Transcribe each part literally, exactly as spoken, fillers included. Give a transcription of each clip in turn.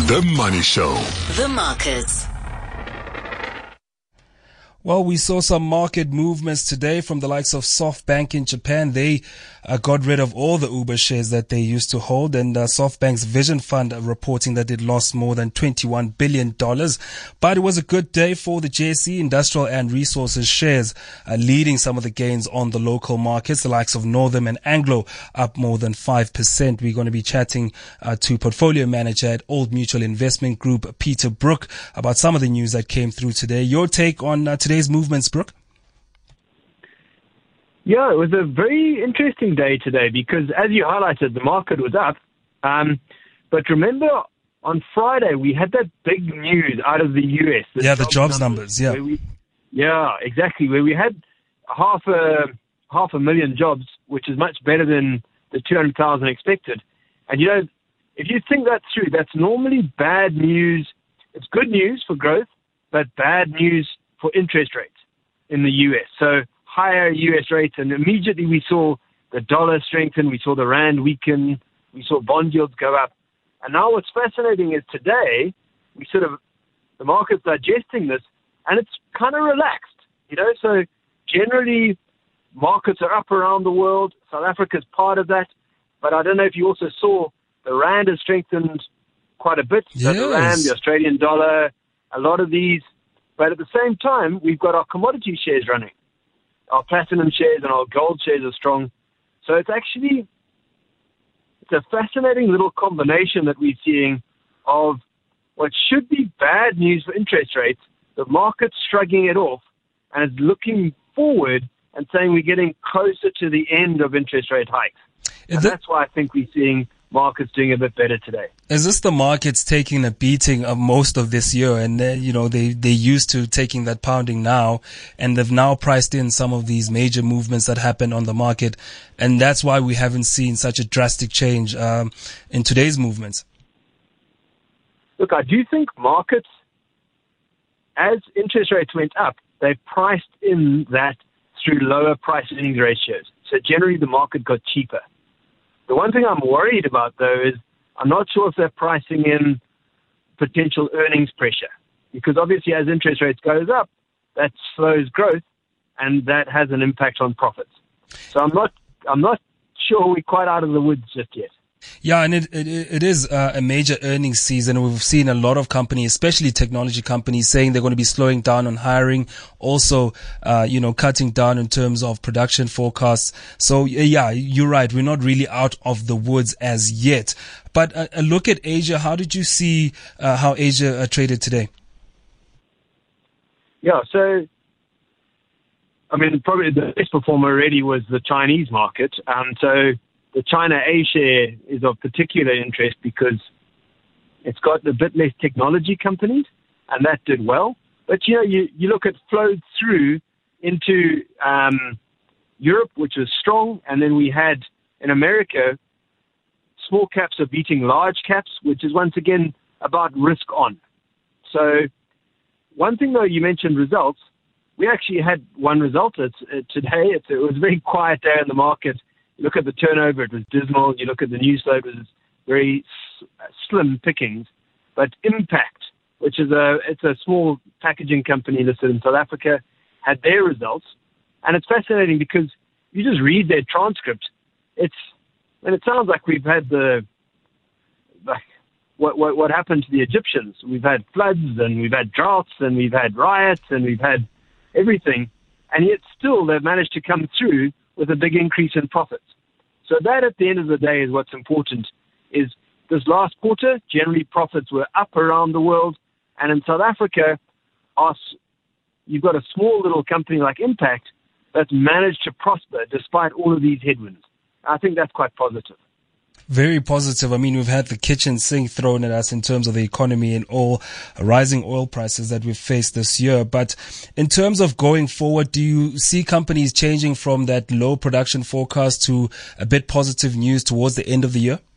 The Money Show. The markets. Well, we saw some market movements today from the likes of SoftBank in Japan. They uh, got rid of all the Uber shares that they used to hold, and uh, SoftBank's Vision Fund uh, reporting that it lost more than twenty-one billion dollars. But it was a good day for the J S E Industrial and Resources shares, uh, leading some of the gains on the local markets. The likes of Northam and Anglo up more than five percent. We're going to be chatting uh, to portfolio manager at Old Mutual Investment Group, Peter Brook, about some of the news that came through today. Your take on uh, today's movements, Brook? Yeah, it was a very interesting day today because, as you highlighted, the market was up. Um, but remember, on Friday, we had that big news out of the U S. The yeah, jobs the jobs numbers, numbers yeah. We, yeah, exactly, where we had half a, half a million jobs, which is much better than the two hundred thousand expected. And, you know, if you think that through, that's normally bad news. It's good news for growth, but bad news for interest rates in the U S. So higher U S rates, and immediately we saw the dollar strengthen, we saw the rand weaken, we saw bond yields go up. And now what's fascinating is today, we sort of, the market's digesting this, and it's kind of relaxed, you know, so generally markets are up around the world. South Africa's part of that, but I don't know if you also saw the rand has strengthened quite a bit. So yes. The rand, the Australian dollar, a lot of these. But at the same time, we've got our commodity shares running. Our platinum shares and our gold shares are strong. So it's actually, it's a fascinating little combination that we're seeing of what should be bad news for interest rates, the market's shrugging it off, and it's looking forward and saying we're getting closer to the end of interest rate hikes. And that- that's why I think we're seeing markets doing a bit better today. Is this the markets taking a beating of most of this year? And, uh, you know, they, they're used to taking that pounding now, and they've now priced in some of these major movements that happen on the market. And that's why we haven't seen such a drastic change um, in today's movements. Look, I do think markets, as interest rates went up, they priced in that through lower price earnings ratios. So generally the market got cheaper. The one thing I'm worried about, though, is I'm not sure if they're pricing in potential earnings pressure. Because obviously as interest rates goes up, that slows growth, and that has an impact on profits. So I'm not I'm not sure we're quite out of the woods just yet. Yeah, and it, it, it is uh, a major earnings season. We've seen a lot of companies, especially technology companies, saying they're going to be slowing down on hiring, also, uh, you know, cutting down in terms of production forecasts. So, yeah, you're right. We're not really out of the woods as yet. But a, a look at Asia. How did you see uh, how Asia uh, traded today? Yeah, so, I mean, probably the best performer already was the Chinese market. Um, so, the China A share is of particular interest because it's got a bit less technology companies, and that did well. But, you know, you, you look at flowed through into um, Europe, which was strong, and then we had in America, small caps are beating large caps, which is once again about risk on. So one thing, though, you mentioned results. We actually had one result it's, uh, today. It's, it was a very quiet day in the market. You look at the turnover, it was dismal. You look at the news flow, it was very s- slim pickings. But Impact, which is a it's a small packaging company listed in South Africa, had their results. And it's fascinating because you just read their transcript. It's and it sounds like we've had the like what what what happened to the Egyptians. We've had floods and we've had droughts and we've had riots and we've had everything, and yet still they've managed to come through with a big increase in profits. So that, at the end of the day, is what's important, is this last quarter, generally profits were up around the world, and in South Africa, our, you've got a small little company like Impact that's managed to prosper despite all of these headwinds. I think that's quite positive. Very positive. I mean, we've had the kitchen sink thrown at us in terms of the economy and all rising oil prices that we've faced this year. But in terms of going forward, do you see companies changing from that low production forecast to a bit positive news towards the end of the year?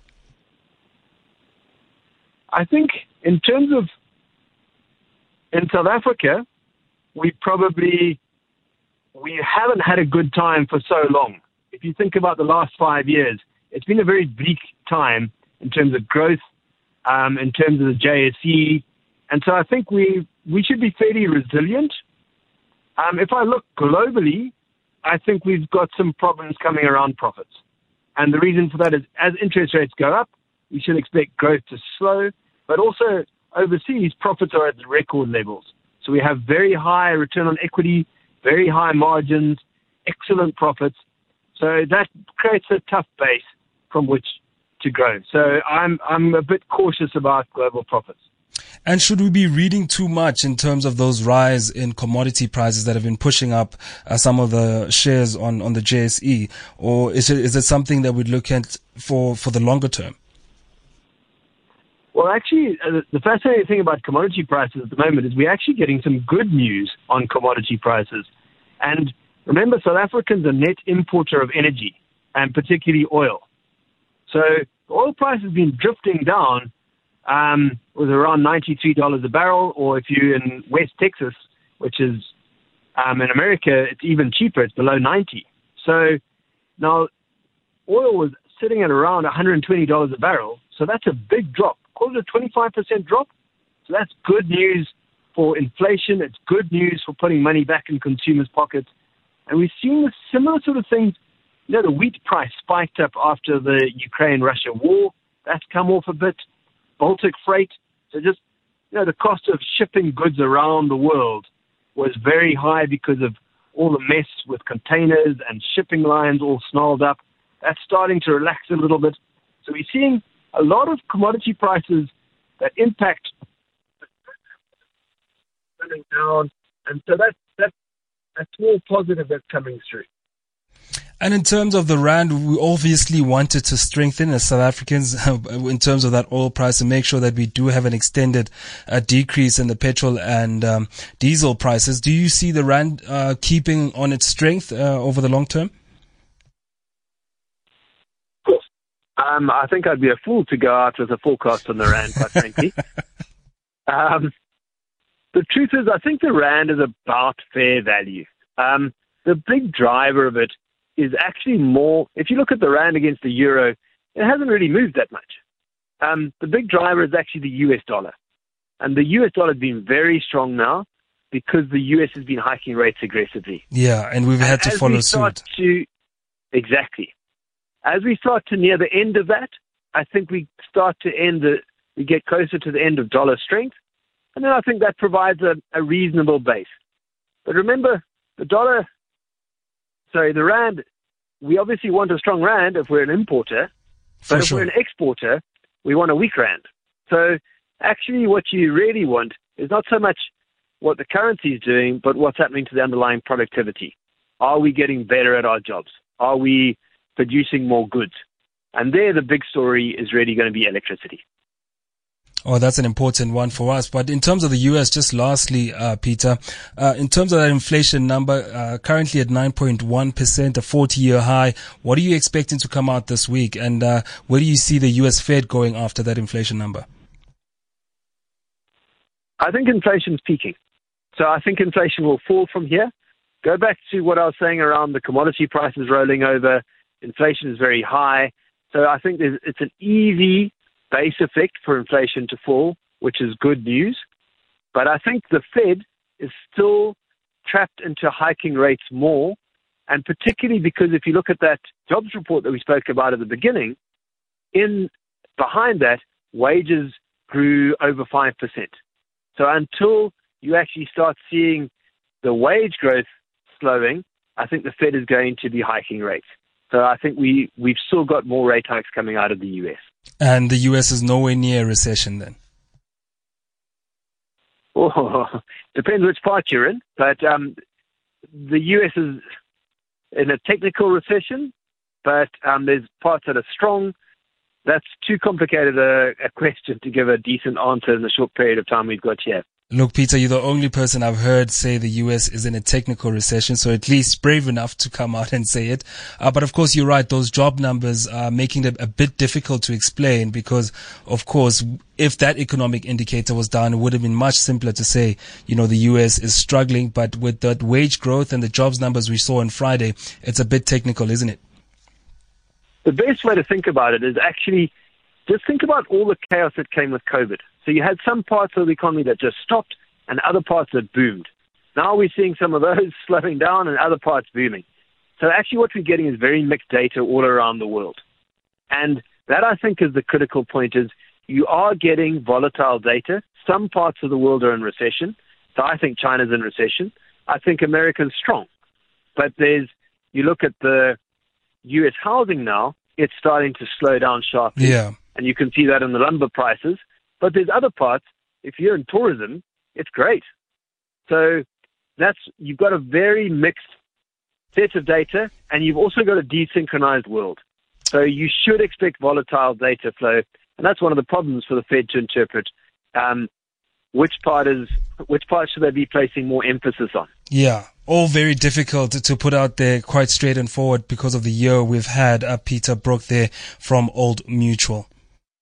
I think in terms of in South Africa, we probably we haven't had a good time for so long. If you think about the last five years, it's been a very bleak time in terms of growth um, in terms of the J S E. And so I think we we should be fairly resilient. Um, if I look globally, I think we've got some problems coming around profits. And the reason for that is as interest rates go up, we should expect growth to slow. But also overseas, profits are at record levels. So we have very high return on equity, very high margins, excellent profits. So that creates a tough base from which to grow. So I'm I'm a bit cautious about global profits. And should we be reading too much in terms of those rise in commodity prices that have been pushing up uh, some of the shares on, on the J S E? Or is it, is it something that we'd look at for, for the longer term? Well, actually, uh, the fascinating thing about commodity prices at the moment is we're actually getting some good news on commodity prices. And remember, South Africans are a net importer of energy, and particularly oil. So the oil price has been drifting down. Um, was around ninety-three dollars a barrel, or if you're in West Texas, which is um, in America, it's even cheaper. It's below ninety. So now oil was sitting at around one hundred twenty dollars a barrel. So that's a big drop. Call it a twenty-five percent drop. So that's good news for inflation. It's good news for putting money back in consumers' pockets. And we've seen a similar sort of thing. You know, the wheat price spiked up after the Ukraine-Russia war. That's come off a bit. Baltic freight. So just, you know, the cost of shipping goods around the world was very high because of all the mess with containers and shipping lines all snarled up. That's starting to relax a little bit. So we're seeing a lot of commodity prices that impact coming down. And so that's, that's a small positive that's coming through. And in terms of the rand, we obviously wanted to strengthen as South Africans in terms of that oil price and make sure that we do have an extended uh, decrease in the petrol and um, diesel prices. Do you see the rand uh, keeping on its strength uh, over the long term? Um, I think I'd be a fool to go out with a forecast on the rand, quite frankly. Um, the truth is, I think the rand is about fair value. Um, the big driver of it is actually more, if you look at the rand against the euro, it hasn't really moved that much. Um, the big driver is actually the U S dollar. And the U S dollar has been very strong now because the U S has been hiking rates aggressively. Yeah, and we've had and to follow suit. To, exactly. As we start to near the end of that, I think we start to end the, we get closer to the end of dollar strength. And then I think that provides a, a reasonable base. But remember, the dollar, sorry, the rand, we obviously want a strong rand if we're an importer. For but if sure. we're an exporter, we want a weak rand. So actually what you really want is not so much what the currency is doing, but what's happening to the underlying productivity. Are we getting better at our jobs? Are we producing more goods? And there the big story is really going to be electricity. Oh, that's an important one for us. But in terms of the U S, just lastly, uh, Peter, uh, in terms of that inflation number, uh, currently at nine point one percent, a forty-year high, what are you expecting to come out this week? And uh, where do you see the U S Fed going after that inflation number? I think inflation's peaking. So I think inflation will fall from here. Go back to what I was saying around the commodity prices rolling over. Inflation is very high. So I think there's, it's an easy base effect for inflation to fall, which is good news. But I think the Fed is still trapped into hiking rates more, and particularly because if you look at that jobs report that we spoke about at the beginning, in behind that, wages grew over five percent. So until you actually start seeing the wage growth slowing, I think the Fed is going to be hiking rates. So I think we, we've still got more rate hikes coming out of the U S. And the U S is nowhere near a recession then? Oh, depends which part you're in. But um, the U S is in a technical recession, but um, there's parts that are strong. That's too complicated a, a question to give a decent answer in the short period of time we've got here. Look, Peter, you're the only person I've heard say the U S is in a technical recession, so at least brave enough to come out and say it. Uh, but of course, you're right. Those job numbers are making it a bit difficult to explain because, of course, if that economic indicator was down, it would have been much simpler to say, you know, the U S is struggling. But with that wage growth and the jobs numbers we saw on Friday, it's a bit technical, isn't it? The best way to think about it is actually just think about all the chaos that came with COVID. So you had some parts of the economy that just stopped and other parts that boomed. Now we're seeing some of those slowing down and other parts booming. So actually what we're getting is very mixed data all around the world. And that, I think, is the critical point, is you are getting volatile data. Some parts of the world are in recession. So I think China's in recession. I think America's strong. But there's, you look at the U S housing now, it's starting to slow down sharply. Yeah. And you can see that in the lumber prices. But there's other parts, if you're in tourism, it's great. So that's, you've got a very mixed set of data, and you've also got a desynchronized world. So you should expect volatile data flow, and that's one of the problems for the Fed to interpret. Um, which part is, which part should they be placing more emphasis on? Yeah, all very difficult to put out there quite straight and forward because of the year we've had. Uh, Peter Brook there from Old Mutual.